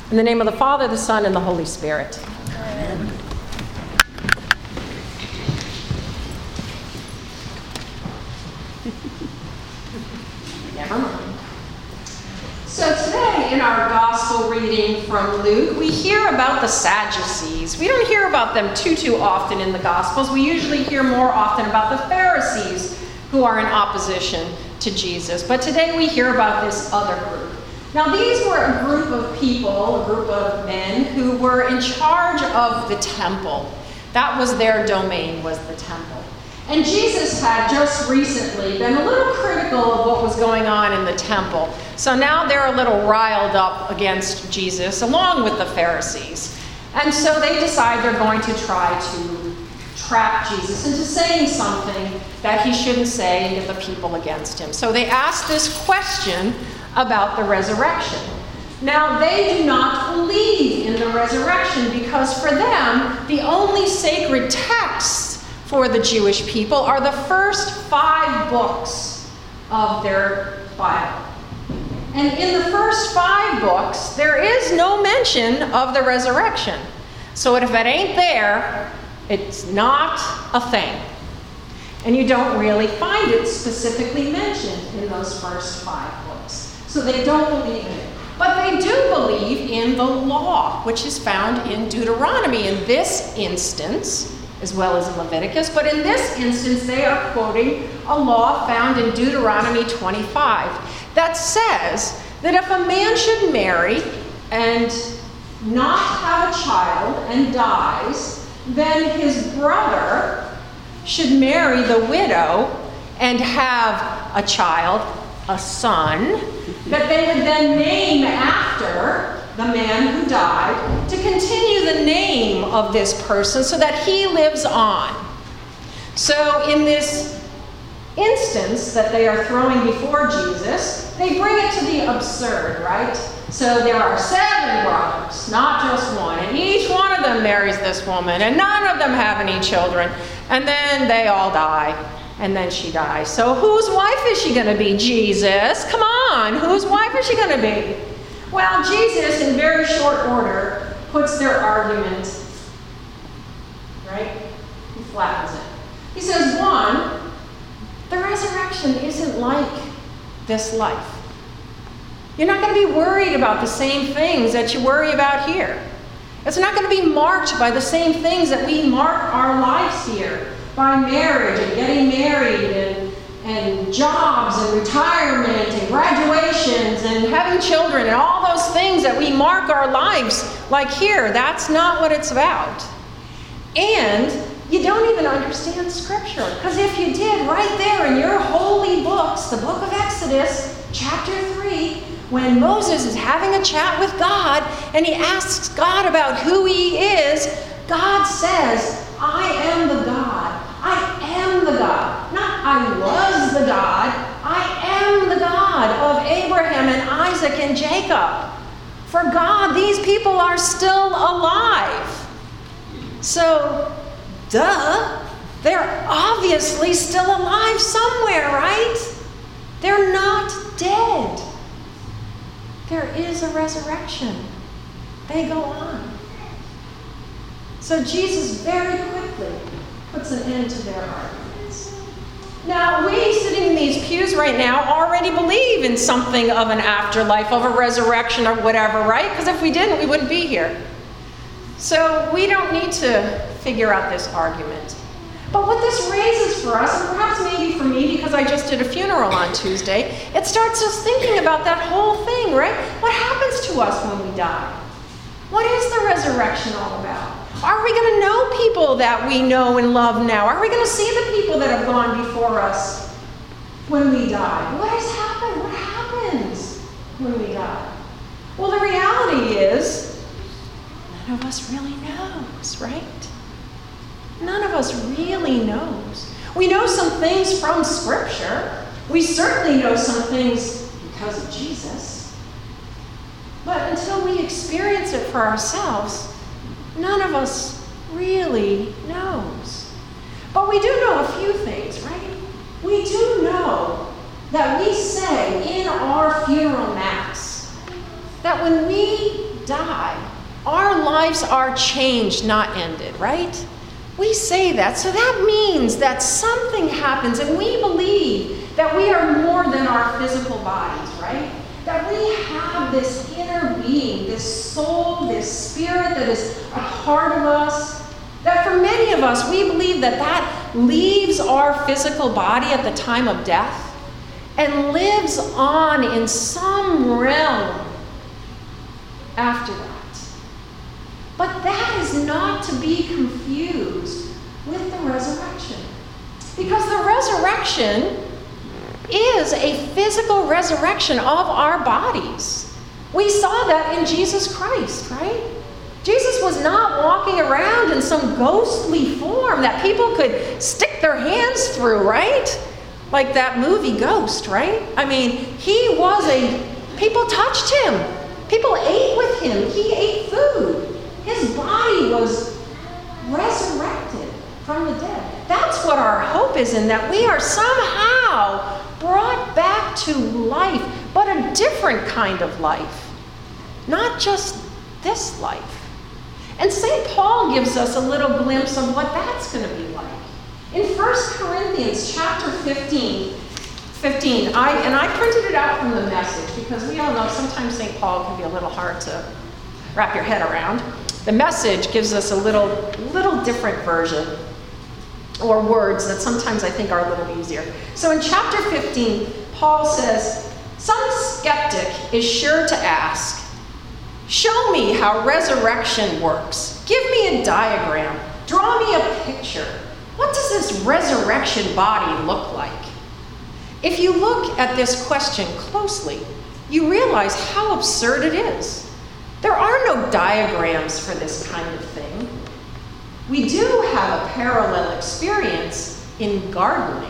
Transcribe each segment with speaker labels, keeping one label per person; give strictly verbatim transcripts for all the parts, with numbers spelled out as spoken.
Speaker 1: In the name of the Father, the Son, and the Holy Spirit.
Speaker 2: Amen.
Speaker 1: Never mind. So today in our gospel reading from Luke, we hear about the Sadducees. We don't hear about them too, too often in the Gospels. We usually hear more often about the Pharisees, who are in opposition to Jesus. But today we hear about this other group. Now these were a group of people, a group of men, who were in charge of the temple. That was their domain, was the temple. And Jesus had just recently been a little critical of what was going on in the temple. So now they're a little riled up against Jesus, along with the Pharisees. And so they decide they're going to try to trap Jesus into saying something that he shouldn't say and get the people against him. So they ask this question about the resurrection. Now, they do not believe in the resurrection because for them, the only sacred texts for the Jewish people are the first five books of their Bible. And in the first five books, there is no mention of the resurrection. So if it ain't there, it's not a thing. And you don't really find it specifically mentioned in those first five books. So they don't believe in it. But they do believe in the law, which is found in Deuteronomy in this instance, as well as in Leviticus. But in this instance, they are quoting a law found in Deuteronomy twenty-five that says that if a man should marry and not have a child and dies, then his brother should marry the widow and have a child, a son, that they would then name after the man who died to continue the name of this person so that he lives on. So in this instance that they are throwing before Jesus, they bring it to the absurd, right? So there are seven brothers, not just one, and each one of them marries this woman, and none of them have any children, and then they all die, and then she dies. So whose wife is she going to be? Jesus? Come on, whose wife is she going to be? Well, Jesus, in very short order, puts their argument, right? He flattens it. He says, one, the resurrection isn't like this life. You're not going to be worried about the same things that you worry about here. It's not going to be marked by the same things that we mark our lives here, by marriage and getting married and, and jobs and retirement and graduations and having children and all those things that we mark our lives like here. That's not what it's about. And you don't even understand Scripture. Because if you did, right there in your holy books, the book of Exodus, chapter three, when Moses is having a chat with God and he asks God about who he is, God says, I am the God. I am the God. Not I was the God. I am the God of Abraham and Isaac and Jacob. For God, these people are still alive. So, duh, they're obviously still alive somewhere, right? They're not dead. There is a resurrection. They go on. So Jesus very quickly puts an end to their arguments. Now, we sitting in these pews right now already believe in something of an afterlife, of a resurrection or whatever, right? Because if we didn't, we wouldn't be here. So we don't need to figure out this argument. But what this raises for us, and perhaps maybe for me because I just did a funeral on Tuesday, it starts us thinking about that whole thing, right? What happens to us when we die? What is the resurrection all about? Are we going to know people that we know and love now? Are we going to see the people that have gone before us when we die? What has happened? What happens when we die? Well, the reality is, none of us really knows, right? None of us really knows. We know some things from Scripture. We certainly know some things because of Jesus. But until we experience it for ourselves, none of us really knows. But we do know a few things, right? We do know that we say in our funeral mass that when we die, our lives are changed, not ended, right? We say that, so that means that something happens, and we believe that we are more than our physical bodies, right? That we have this inner being, this soul, this spirit that is a part of us. That for many of us, we believe that that leaves our physical body at the time of death and lives on in some realm after that. But that is not to be confused with the resurrection. Because the resurrection is a physical resurrection of our bodies. We saw that in Jesus Christ, right? Jesus was not walking around in some ghostly form that people could stick their hands through, right? Like that movie Ghost, right? I mean, he was a, people touched him. People ate with him. He ate food. His body was resurrected from the dead. That's what our hope is, in that we are somehow brought back to life, but a different kind of life. Not just this life. And Saint Paul gives us a little glimpse of what that's going to be like. In First Corinthians chapter fifteen, fifteen, I, and I printed it out from the Message, because we all know sometimes Saint Paul can be a little hard to wrap your head around. The Message gives us a little, little different version, or words that sometimes I think are a little easier. So in chapter fifteen, Paul says, "Some skeptic is sure to ask, 'Show me how resurrection works. Give me a diagram. Draw me a picture. What does this resurrection body look like?' If you look at this question closely, you realize how absurd it is. There are no diagrams for this kind of thing. We do have a parallel experience in gardening.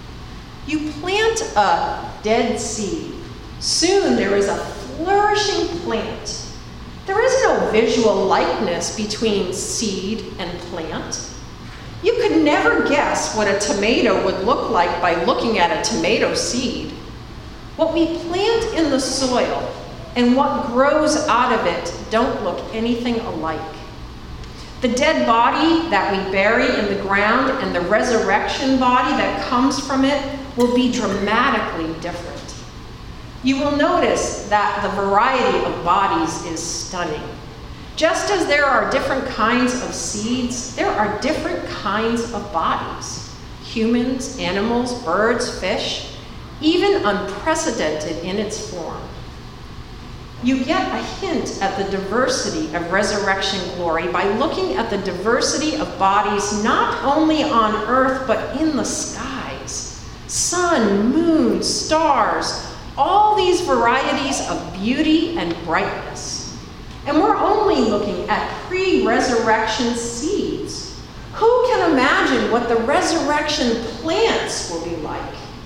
Speaker 1: You plant a dead seed. Soon there is a flourishing plant. There is no visual likeness between seed and plant. You could never guess what a tomato would look like by looking at a tomato seed. What we plant in the soil and what grows out of it don't look anything alike. The dead body that we bury in the ground and the resurrection body that comes from it will be dramatically different. You will notice that the variety of bodies is stunning. Just as there are different kinds of seeds, there are different kinds of bodies. Humans, animals, birds, fish, even unprecedented in its form. You get a hint at the diversity of resurrection glory by looking at the diversity of bodies not only on earth, but in the skies. Sun, moon, stars, all these varieties of beauty and brightness. And we're only looking at pre-resurrection seeds. Who can imagine what the resurrection plants will be like?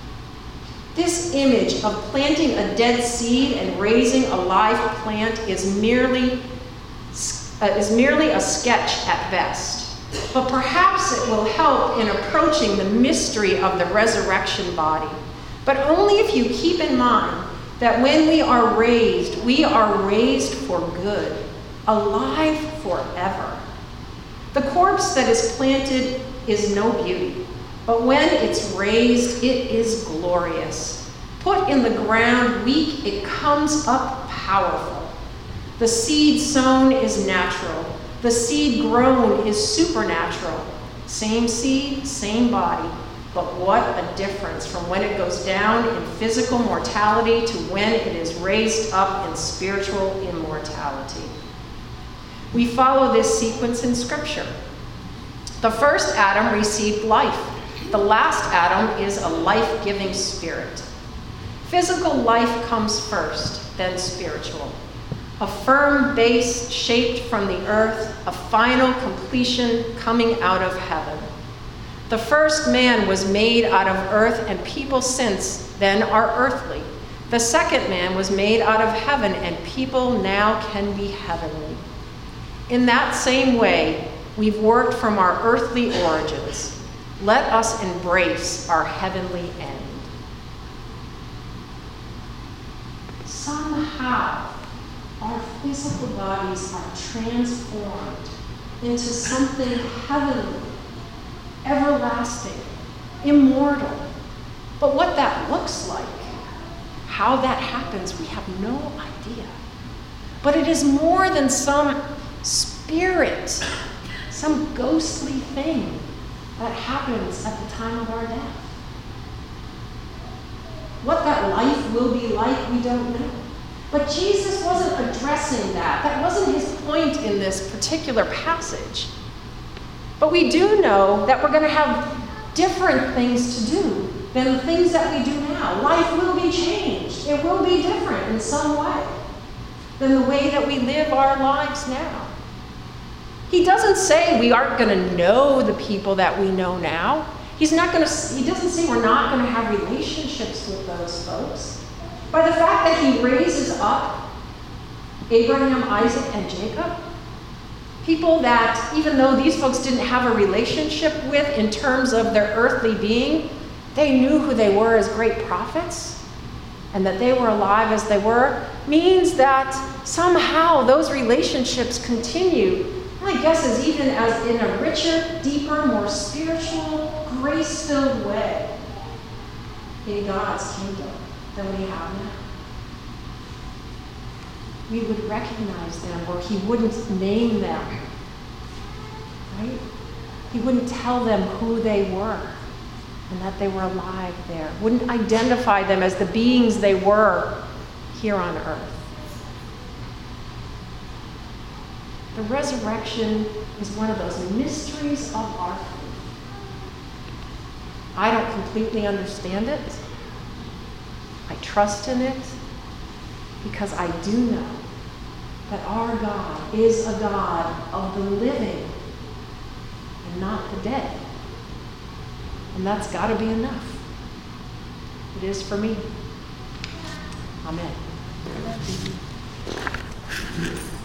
Speaker 1: This image of planting a dead seed and raising a live plant is merely, uh, is merely a sketch at best. But perhaps it will help in approaching the mystery of the resurrection body. But only if you keep in mind that when we are raised, we are raised for good, alive forever. The corpse that is planted is no beauty, but when it's raised, it is glorious. Put in the ground weak, it comes up powerful. The seed sown is natural. The seed grown is supernatural. Same seed, same body. But what a difference from when it goes down in physical mortality to when it is raised up in spiritual immortality. We follow this sequence in Scripture. The first Adam received life. The last Adam is a life-giving spirit. Physical life comes first, then spiritual. A firm base shaped from the earth, a final completion coming out of heaven. The first man was made out of earth, and people since then are earthly. The second man was made out of heaven, and people now can be heavenly. In that same way, we've worked from our earthly origins. Let us embrace our heavenly end. Somehow, our physical bodies are transformed into something heavenly, everlasting, immortal. But what that looks like, how that happens, we have no idea. But it is more than some spirit, some ghostly thing that happens at the time of our death. What that life will be like, we don't know. But Jesus wasn't addressing that. That wasn't his point in this particular passage. But we do know that we're going to have different things to do than the things that we do now. Life will be changed. It will be different in some way than the way that we live our lives now. He doesn't say we aren't going to know the people that we know now. He's not going to, he doesn't say we're not going to have relationships with those folks. By the fact that he raises up Abraham, Isaac, and Jacob, people that, even though these folks didn't have a relationship with in terms of their earthly being, they knew who they were as great prophets, and that they were alive as they were, means that somehow those relationships continue. My guess is even as in a richer, deeper, more spiritual, grace-filled way in God's kingdom than we have now. We would recognize them, or he wouldn't name them, right? He wouldn't tell them who they were and that they were alive there. Wouldn't identify them as the beings they were here on earth. The resurrection is one of those mysteries of our faith. I don't completely understand it. I trust in it because I do know that our God is a God of the living and not the dead. And that's got to be enough. It is for me. Amen.